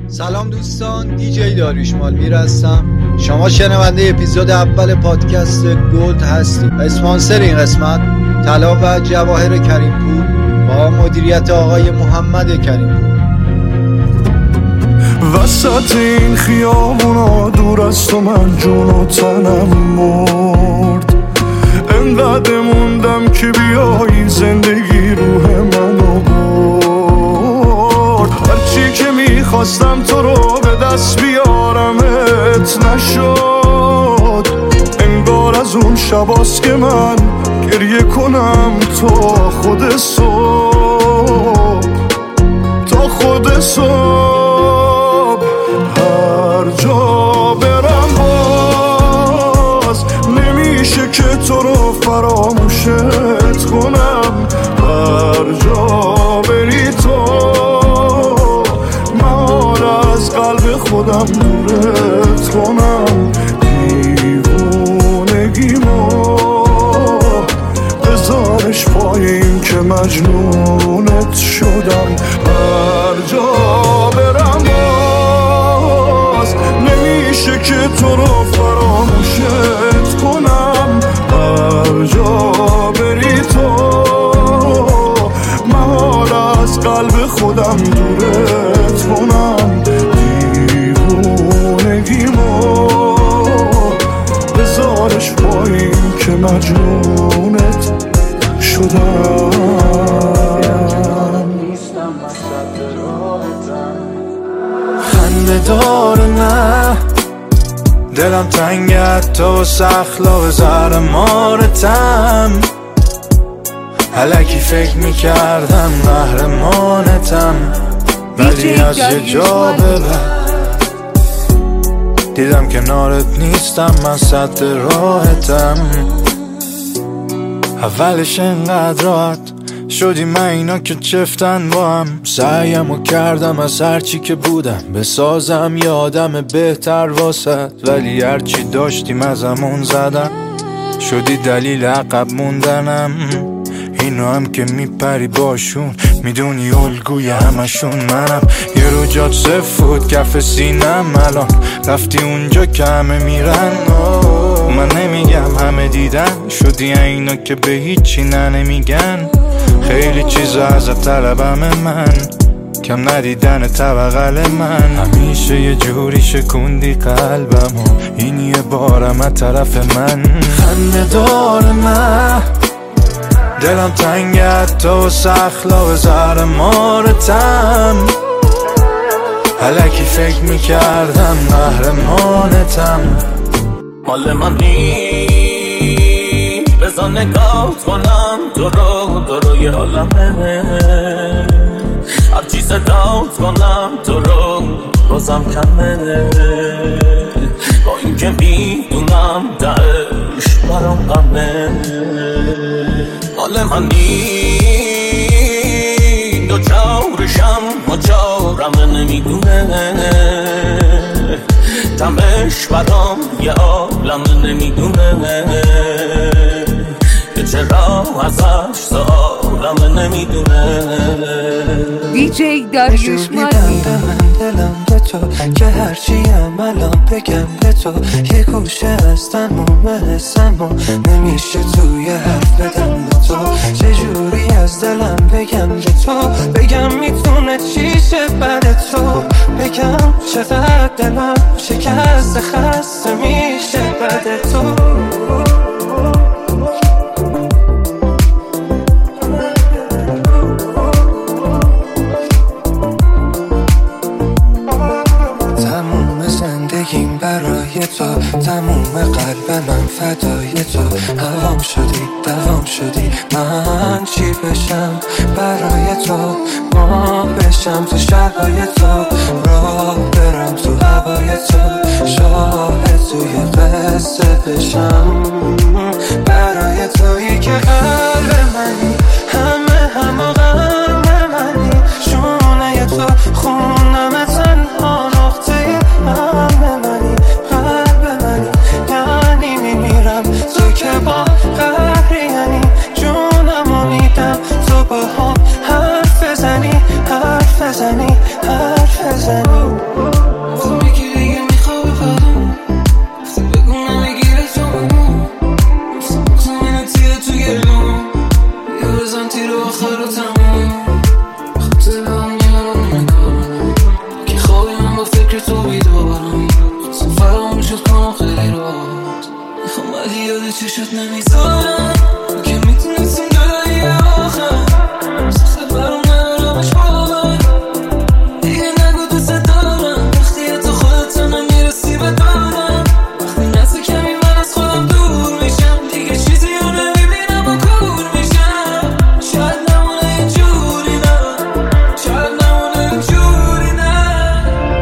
سلام دوستان، دیجی داریوش مالمیر هستم. شما شنونده اپیزود اول پادکست گلد هستید. اسپانسر این قسمت طلا و جواهر کریمپور با مدیریت آقای محمد کریمپور. وسط این خیابونا دور از تو من جون و تنم مرد، انقدر موندم که بیایی زندگی روح منو برد. هرچی که میخواستم تو رو به دست بیارمت نشد، انگار از اون شباست که من گریه کنم تا خود صبح، تا خود صبح. هر جا برم باز نمیشه که تو رو فراموشت کنم. هر جا بری تو من از قلب خودم دورت کنم. دیوونگیمو بذارش پای این که مجنونت شدم. هر جا برم باز نمیشه که تو رو فراموشت کنم. هر جا بری تو من از قلب خودم دورت کنم. دیوونگیمو بذارش پایین که مجنونت شدم. خنده داره نه دلم تنگت تو سخلا زر مارتم، الکی فکر میکردم قهرمانتم، ولی از یه جا به بعد دیدم کنارت نیستم، من سد راحتم. اولش انقدر راحت شدی من اینا که چفتن با هم، سعیمو کردم از هرچی که بودم بسازم یه آدم بهتر واسد، ولی هرچی داشتیم ازمون زدن، شدی دلیل عقب موندنم. اینو هم که میپری باشون میدونی الگوی همشون منم. یه رو جات سفود کف سینم، الان رفتی اونجا که همه میرن. من نمیگم همه دیدن، شدی اینا که به هیچی نمیگن. خیلی چیزا ازت طلبم من، کم ندیدن بغل من. همیشه یه جوری شکوندی قلبمو، این یه بارم از طرف من. خنده داره من دلم تنگت تو سخلا زر مارتم، الکی فکر میکردم قهرمانتم. مال من نیست بزا نگاه کنم تو رو یه عالمه، هرچی صدات کنم تو رو بازم کمه. با این که میدونم دعش برام غمه. مال من نیست دو چارشم ما چارم نمیدونه، تمش برام یه عالم نمیدونه، که چرا ازش سوالم نمیدونه. دیجی داریوش مالمیر. من دلم به تو که هرچیم الان بگم به تو، یه گوشه از تموم حسمو نمیشه توی حرف بدم به تو. چجوری از دلم بگم به تو، بگم میتونه چیشه بعد تو، بگم چقدر دلم شکست خسته میشه بعد تو. برای تو تموم قلب من فدای تو، هوام شدی دوام شدی، من چی بشم برای تو، ما بشم تو شبای تو، راه برم تو هوای تو، شاهد توی قصه بشم برای تویی که قلب منی، همه غم منی، شونه تو خونم تنها نقطه هم منی، قلب منی، یعنی میمیرم تو که با قهری، یعنی جونمو میدم تو با هم حرف بزنی، حرف بزنی، حرف بزنی. دل چشت نمیذارم که میتونستیم جلوی آخر سخت برام نرمش باور دیگه نگو دوست دارم وقتی تو خودت نمیرسی به دارم وقتی نزد کمی من از خودم دور میشم دیگه چیزی رو نمیبینم و کور میشم شاید نمونه اینجوری نه شاید نمونه اینجوری نه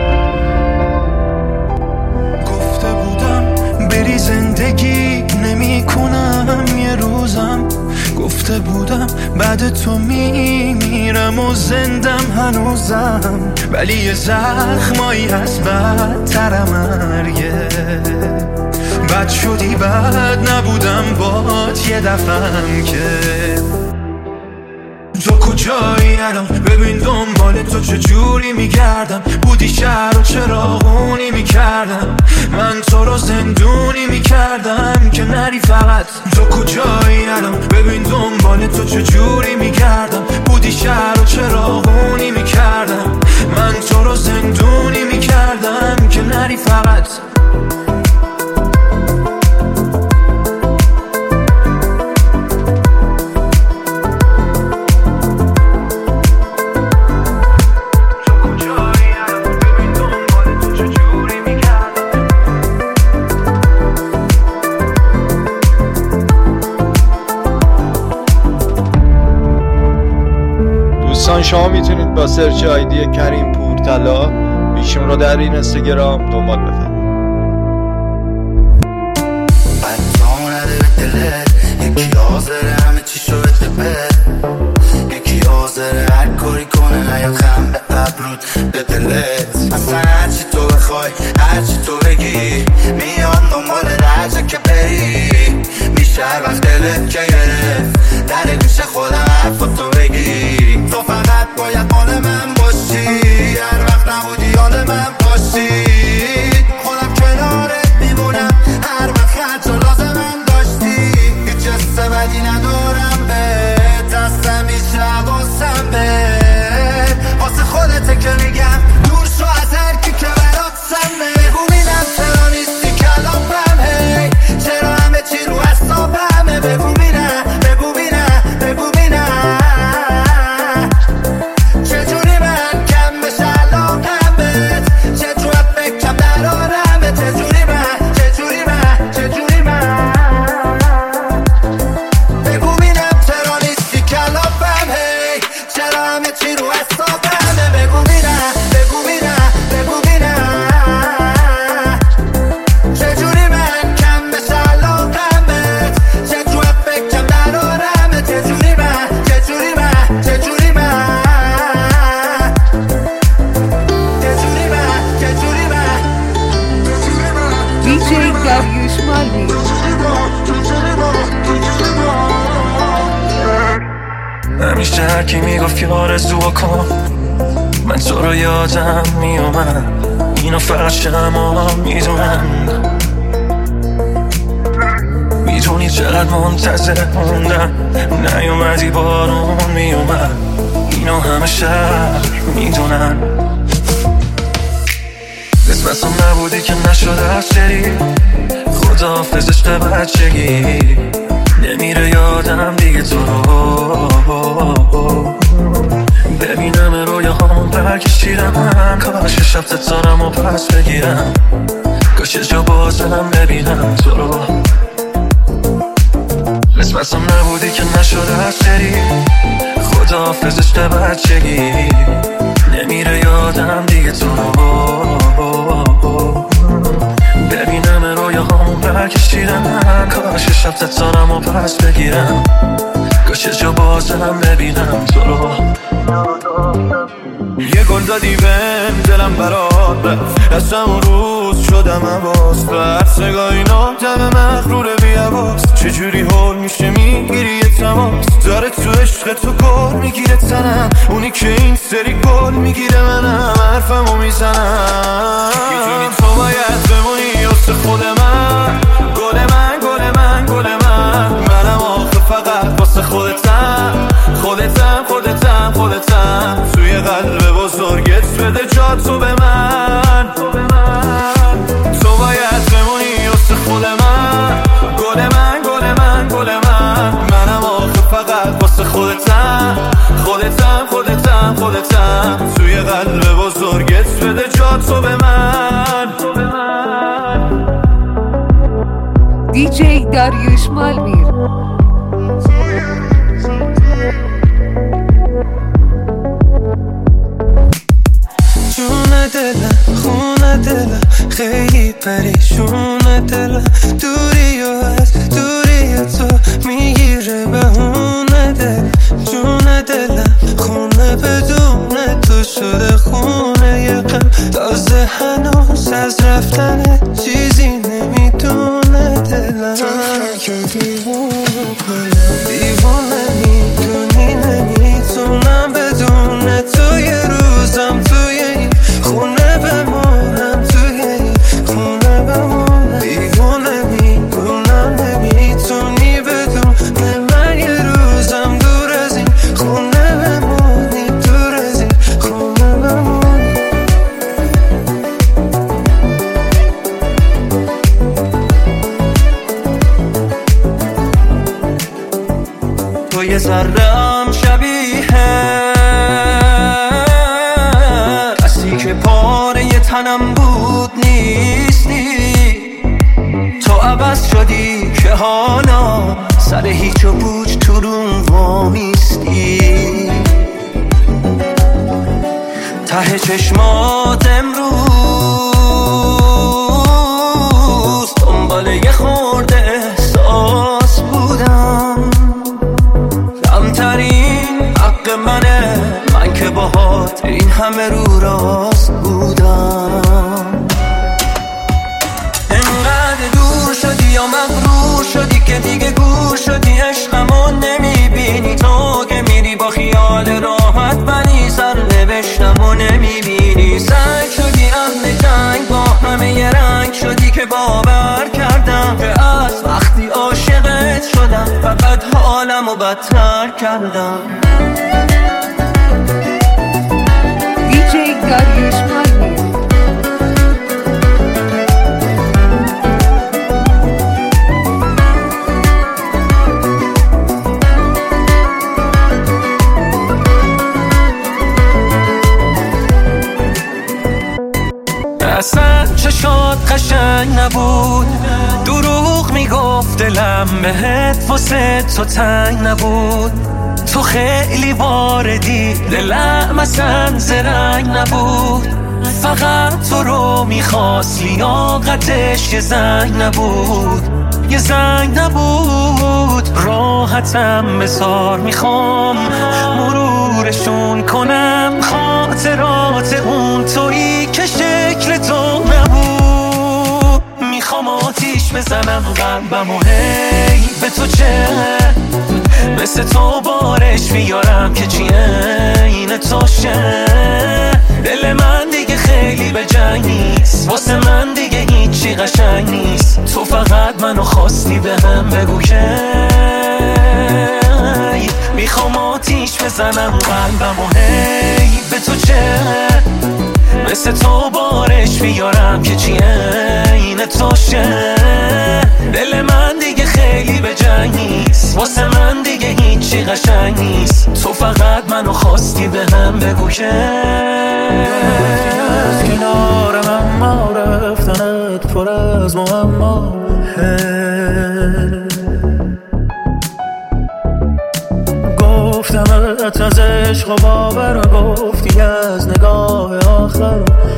گفته بودم بری زندگی نمی کنم یه روزم گفته بودم بعد تو میمیرم و زندم هنوزم ولی یه زخمایی هست بدتر مرگه بد شدی بد نبودم بات یه دفعم که تو کجایی الان ببین دنبال تو چجوری میگردم بودی شهر و چراغونی میکردم من تو رو زندونی میکردم که نری فقط تو کجایی الان ببین دنبال تو چجوری میگردم بودی شهر و چراغونی میکردم من تو رو زندونی میکردم که نری فقط دوستان شما میتونید با سرچ آیدی کریم پورتلا ایشون رو در این اینستاگرام دنبال بفرمایید. یکی حاضره همه چی شو بده یکی حاضره هر کاری کنه نیاد خم به ابرود به دلت اصلا هرچی تو بخوای هرچی تو بگی میان دنبال درجه که بری میشه هر وقت دلت که گرفت در گوش خودم حرفاتو بگی تو فقط باید مال من باشی هر وقت نبودی حال من باشی خودم کنارت میمونم هر وقت خرچ و لازمم داشتی هیچ حس بدی ندارم به دستم هیچ حواسم به واسه خودته که میگم دور شو از هر کی که برات سمه بگو بینم چرا نیستی کلامم هی چرا همه چی رو حسابمه بگو بینم بگو بینم بگو بینم چجوری من کم بشه علاقم بهت چجوری بکم درارمه چجوری من بگو بینم چرا نیستی کلامم هی چرا همه چی رو حسابمه بگو بینم بگو بینم بگو بینم چجوری من کم بشه علاقم بهت چجوری بکم درارمه چجوری من DJ داریوش مالمی همیشه هرکی میگفت که آرزو کن من تو رو یادم میومد اینو فقط شما میدونن میدونی چقدر منتظر موندم نیومدی بارون میومد اینو همه شهر میدونن قسمتم نبودی که نشد از سری خداحافظ عشق بچگی نمیره یادم دیگه تو رو ببینم رویاهام برکشیدم کاش شب ستارم و پس بگیرم کاش جا بازم ببینم تو رو قسمتم نبودی که نشد از سری خداحافظ عشق بچگی نمیره یادم دیگه تو رو ببینم رویاهام برکشیدم کاش شب ستارم و پس بگیرم کاش جا بازم ببینم تو رو یه گل دادی بهم دلم برات رفت از همون روز شدم عباس فرس نگاه اینا دم مغرور بی‌حواس چجوری حال میشه میگیری یه تماس داره تو عشق تو گل میگیره تنم اونی که این سری گل میگیره منم حرفمو میزنم میدونی تو باید بمونی واسه خود من گل من گل من گل من منم آخه فقط واسه خودتم توی قلب بزرگت بده جا تو به من تو باید بمونی واسه خود من گل من یه قلب بزرگت بده جاتو به من. دیجی داریوش مالمیر. جون دلم خونه دلم خیلی پریشونه دلم، دوری و از دوری تو میگیره بهونه دلم. جون دلم خونه بدون تو شده خونه یه قلب، تازه هنوز از رفتن چیزی نمیدونه دلم. دیوانه میدونی نمیتونم بدون تو یه روزم توی این خونه بمونم، توی این خونه بمونم. دیوانه میدونم نمیتونی بدون من یه روزم دور از این خونه بمونی، دور از این خونه بمونی. تو یه ذره‌ام شبیه کسی که پاره یه تنم بود نیستی، تو عوض شدی که حالا سر هیچ و بوج تو روم وامیستی. ته چشمات امروز دنبال یه خورده احساس بودم، کمترین حق منه من که باهات این همه رو راست بودم. انقدر دور شدی یا مغرور شدی که دیگه گور شدی، عشقمو نمیبینی تو که میری با خیال راحت، منی سرنوشتمو نمیبینی. سنگ شدی اهل جنگ با همه یه رنگ شدی که باور کردم که از وقتی عاشقت شدم فقط حالمو بدتر کردم. دیجی داریوش مالمیر. اصلا چشات قشنگ نبود، دروغ میگفت دلم بهت واسه تو تنگ نبود. تو خیلی واردی دلم اصلا زرنگ نبود، فقط تو رو میخواست لیاقتش یه زنگ نبود، یه زنگ نبود. راحتم بذار میخوام مرورشون کنم، خاطرات اون تویی که شکل تو نبود. میخوام آتیش بزنم قلبم و هی به تو چه، مثل تو بارش میارم که چیه این توشه. دل من دیگه خیلی به جنگ نیست، واسه من دیگه هیچی قشنگ نیست. تو فقط منو خواستی به هم بگو که میخوام آتیش بزنم قلبم و هی به تو چه، مثل تو بارش میارم که چیه این توشه. دل من دیگه خیلی به جنگ نیست، واسه من دیگه هیچی قشنگ نیست. تو فقط منو خواستی به هم بگو که از کنار من ما رفتنت پر از معما. گفتمت از عشق و باور، گفتی از نگاه آخر.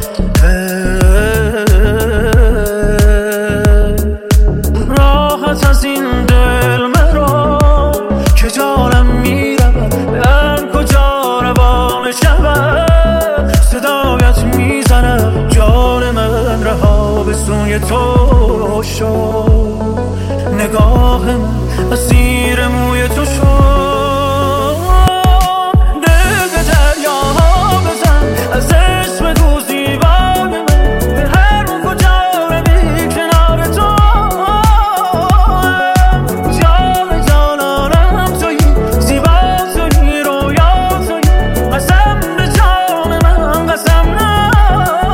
راحت از این دل مرا که جانم میرم، در کجا روان شود صدایت میزنم. جان من رها به سوی تو شد، نگاه من اسیر موی تو شد. دل به دریا بزن از عشق بگو زیبای من، به هر کجا روی کنار تو. جان جانانم تویی، زیبا تویی، رویا تویی، قسم به جان من قسم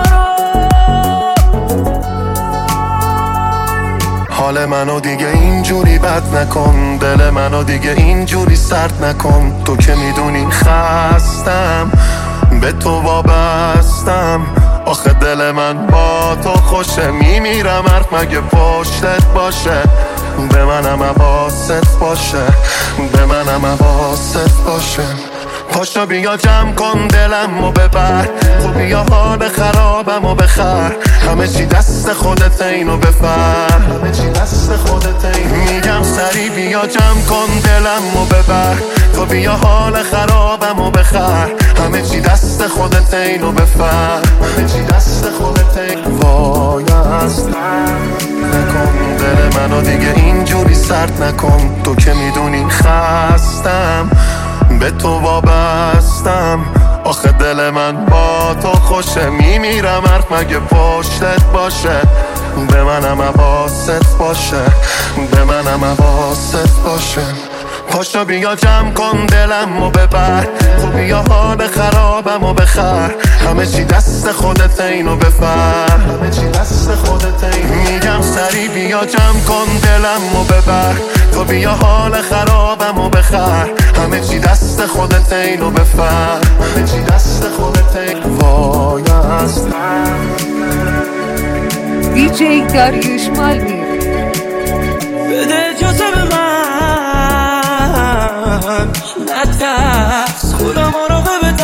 حال منو دیگه اینجا اینجوری بد نکن، دل منو دیگه اینجوری سرد نکن. تو که میدونی خستم، به تو وابستم. آخه دل من با تو خوشه، میمیرم حرف مگه پشتت باشه. به منم حواست باشه، به منم حواست باشه. پاشو بیا جمع کن دلم و ببر، تو بیا حال خرابم و بخر. همه چی دست خودت اینو بفر، همه چی دست خودت این. میگم سری بیا جمع کن دلم و ببر، تو بیا حال خرابم و بخر. همه چی دست خودت اینو بفر، همه چی دست خودت این. وای اصلا نکن دل منو دیگه اینجوری سرد نکن. تو که میدونی خستم، به تو وابستم. آخه دل من با تو خوشه، میمیرم حرف مگه پشتت باشه. به منم حواست باشه، به منم حواست باشه. پاشو بیا جمع کن دلم و ببر، تو بیا حال خرابم و بخر. همه چی دست خودت اینو بفر، همه چی دست خودت این. میگم سری بیا جمع کن دلم و ببر، تو بیا حال خرابم و بخر. همه چی دست خودت اینو بفر، همه چی دست خودت این. وای اصلا دیجی داریوش مالمیر. بده اجازه به من، نترس خودم مراقب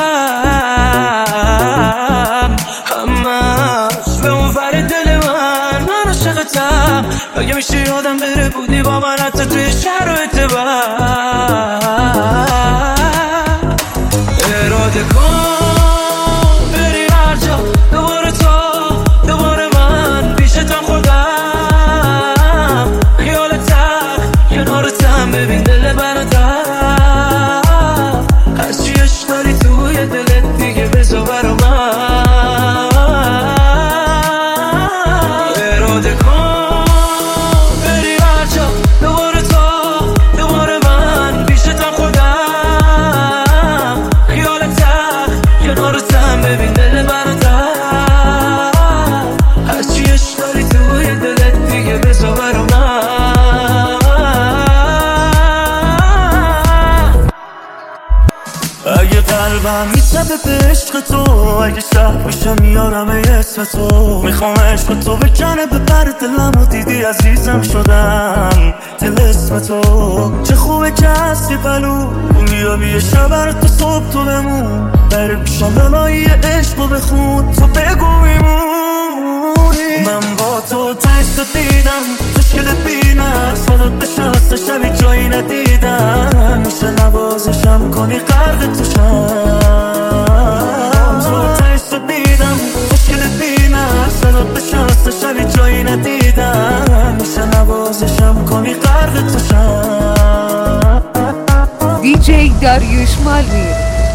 بدم. همش به اون ور دل من عاشقتم. اگه میشه یادم بره بودی با من حتی توی شرایط بد. اراده کن بری هر جا، دوباره تو دوباره من پیشتم خودم. خیالتم کنارتم، ببین دل برادر. هرچی عشق داری توی دلت دیگه بذار برا من. اراده کن بری هر جا، دوباره تو دوباره من پیشتم خودم. خیالتم کنارتم، ببین دل برادر. هرچی عشق داری توی دلت دیگه بذار برا من. اگه قلبم میزده به عشق تو، اگه شهر بشه میارم اسم تو. میخوام عشق تو بکنه به پر دلم و دیدی عزیزم شدم دل اسم تو. چه خوبه که هستی پلو، بیا بیا شبر تو صبح تو بمون. بره پیشم دلایی عشق رو بخون، تو بگو میمونی. من با تو تشت دیدم، تشکلت بینم. صدات بشست شبی جایی ندیدم. میشه نوازشم کنی غرق تو شم. تو تشت دیدم، تشکلت بینم. صدات بشست شبی جایی ندیدم. میشه نوازشم کنی غرق تو شم. دیجی داریوش مالمیر.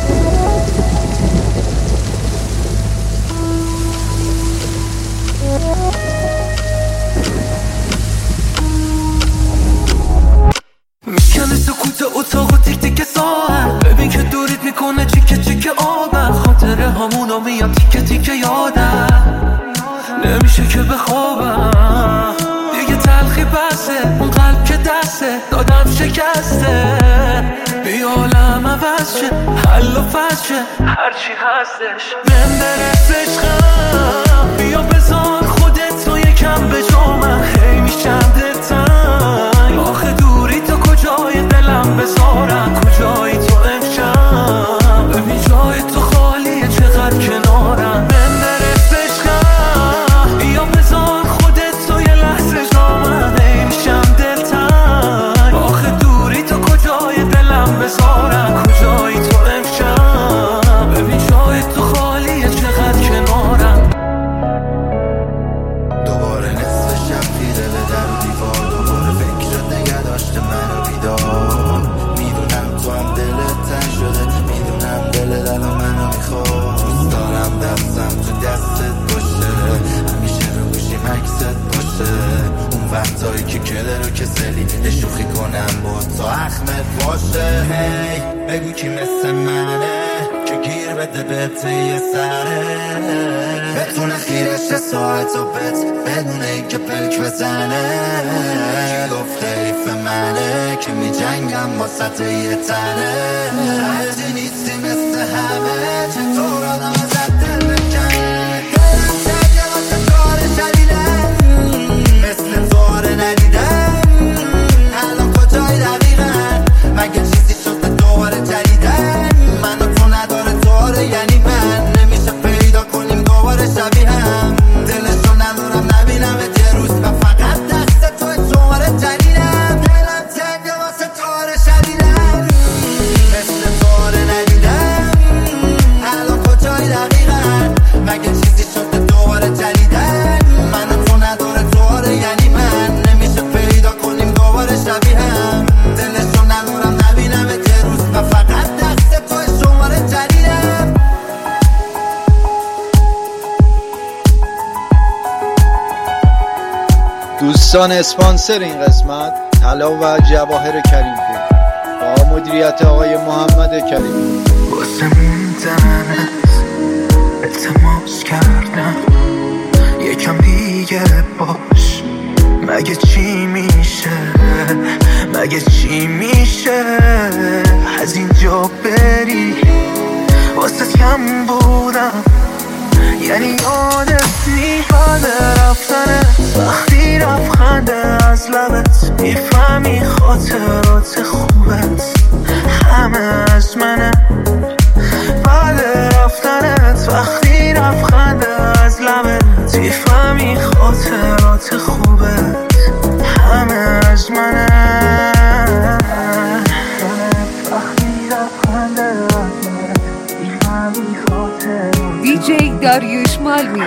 میکنه سکوت اتاق و تیک تیک ساعت. ببین که دوریت میکنه چیکه چیکه آبم. خاطره همونو میاد تیکه تیکه یادم. نمیشه که بخوابم دیگه، تلخی بسه. اون قلب که دسته دادم شکسته. بیا عالم عوض شه، حل و فصل شه، هرچی هستش من برس عشقم. بیا بذار خودت تو یکم به جا من. هی میشم دلتنگ، آخه دوری تو کجای دلم بذارم. کجایی تو امشب، ببین جای تو خالیه چقدر کنارم. من برس عشقم، بیا بذار خودت تو یه لحظه جا من. هی میشم دلتنگ، آخه دوری تو کجای دلم بذارم. کجایی تو امشب، ببین جای تو خالیه چقدر کنارم. دوباره نصف شب دیده به در و دیوار. دوباره فکرت نگه داشته منو بیدار. میدونم تو هم دلت تنگ شده، میدونم دلت الان منو میخواد. دوست دارم دستم تو دستت باشه، همیشه رو گوشی مکست باشه. اون وقتایی که کله رو کسلی شوخی کنم با تا اخمت باشه. هی بگو کی مثل منه که گیر بده به یه سره، بتونه خیرش میشه ساعت و بت بدون این که پلک بزنه. کی گفت حیف منه که می جنگم با سطح یه تنه. هرچی نیستی مثل همه چطور آدم زد دل بکنه. دلم تنگه واسه کار شدیدم مثل تو آره ندیدم. الان کجای دقیقا مگه چیزی شده دوباره جدیدن. من و تو نداره تو آره یعنی من نمیشه پیدا کنیم دوباره شبیه هم. دلشو ندارم نبینم یه روز و فقط دست توی دوباره جدیدم. دلم تنگه واسه تو آره شدیدم مثل تو آره ندیدم. الان کجای دقیقا مگه چیزی شده دوباره جدیدن. من و تو نداره تو آره یعنی من نمیشه پیدا کنیم دوباره شبیه هم. دلشو ندارم نبینم یه روز و فقط دست توی دوباره جدیدم. دوستان اسپانسر این قسمت طلا و جواهر کریم پور با مدیریت آقای محمد کریم. واسه موندنت التماس کردم یکم دیگه باش. مگه چی میشه مگه چی میشه از اینجا بری. واسه کم بودم یعنی یادت میاد رفتنه. وقتی رفخنده از لبت میفهمی خاطرات خوبت همه از منه. بعد رفتنت وقتی رفخنده از لبت میفهمی خاطرات خوبت همه از منه. وقتی رفخنده از لبت میفهمی خاطرات دیجی داریوش مالمیر.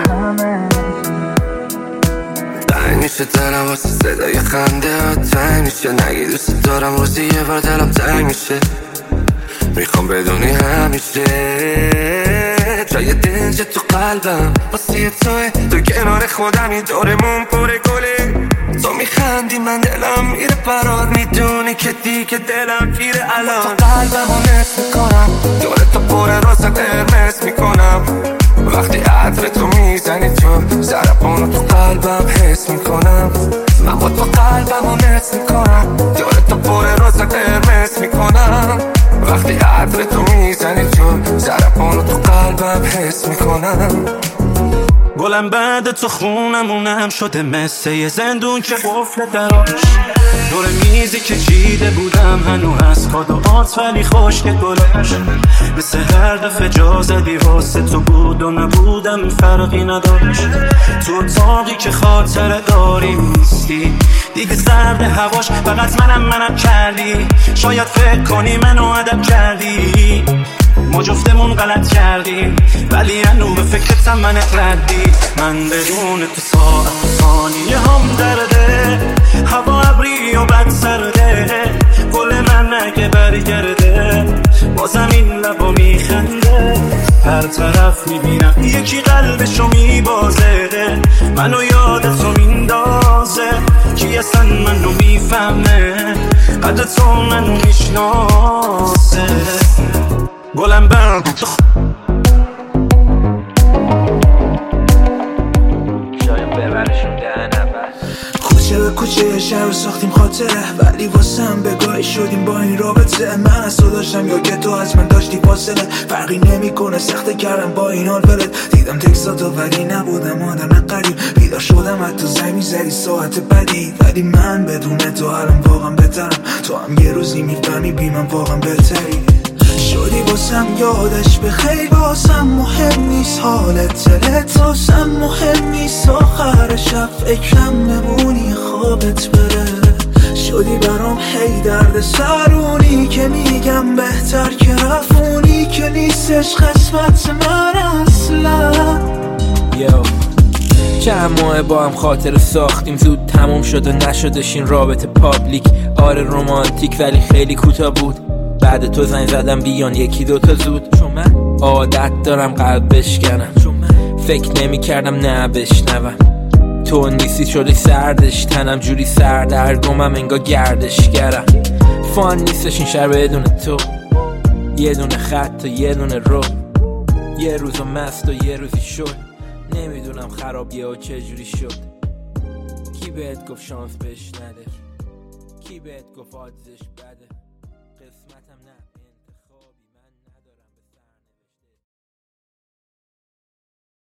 تنگ میشه دلم واسه صدای خنده ها. تنگ میشه نگی دوست دارم روزی یه بار دلم تنگ میشه. میخوام بدونی همیشه جای دنج تو قلبم واسه توی تو کنار خودمی دورمون پره گلی. تو میخندی من دلم میره برات. میدونی که دیگه دلم گیره الان. تو قلبمو نصف میکنم دور تو پره روزا قرمز میکنم. وقتی عطر تو میزنی تو ضربانو تو قلبم حس میکنم. من با تو قلبمو نصف میکنم دور تو پره روزا قرمز میکنم. وقتی عطر تو میزنی تو ضربانو تو قلبم حس میکنم. گلم بعد تو خونمونم شده مثل یه زندون که قفل دراش. دور میزی که چیده بودم هنو هست کادوات ولی خشک گلاش. مثل هر دفعه جا زدی واسه تو بود و نبودم فرقی نداشت. تو اتاقی که خاطره داری نیستی دیگه سرد هواش فقط منم کردی. شاید فکر کنی منو ادب کردی ما جفتمون غلط کردیم ولی هنو به فکرتم من ردی. من بدون تو ساعت و ثانیه هم درده. هوا ابری و بد سرده. گل من اگه برگرده بازم این لبا میخنده. هر طرف میبینم یکی قلبشو میبازه. منو یادتو میندازه کی اصلا منو میفهمه. قد تو منو میشناسه. گلم برد شاید ببرشون کوچه به کوچه شهر ساختیم خاطره. ولی واسم بگاهی شدیم با این رابطه. من از تو داشتم یا که تو از من داشتی فاصله. فرقی نمیکنه سخته کردم با این حال ولت. دیدم تکساتو ولی نبودم آدم قریب. بیدار شدم حتی زنگ میزدی ساعت بدی. ولی من بدون تو الان واقعا بهترم. تو هم یه روزی میفهمی بی من واقعا بهتری. شدی باسم یادش بخیر. باسم مهم نیست حالت دلت. باسم مهم نیست آخر شب فکرم بمونی خوابت بره. شدی برام هی درد سرونی که میگم بهتر که رفونی که نیستش قسمت من اصلا. چند ماه با هم خاطر ساختیم زود تموم شد و نشدش این رابطه پابلیک. آره رومانتیک ولی خیلی کوتاه بود. بعد تو زنگ زدم بیان یکی دوتا زود. چون من عادت دارم قلب بشکنم. چون من فکر نمی کردم نه بشنوم. تو نیستی شده سردش تنم جوری سردرگمم انگار گردشگرم. فان نیستش این شهر بدون تو. یه دونه خط و یه دونه رو. یه روزو مست و یه روزی شد. نمیدونم خرابیه و چجوری شد. کی بهت گفت شانس بهش نده؟ کی بهت گفت آدزش بده؟ قسمتم نه.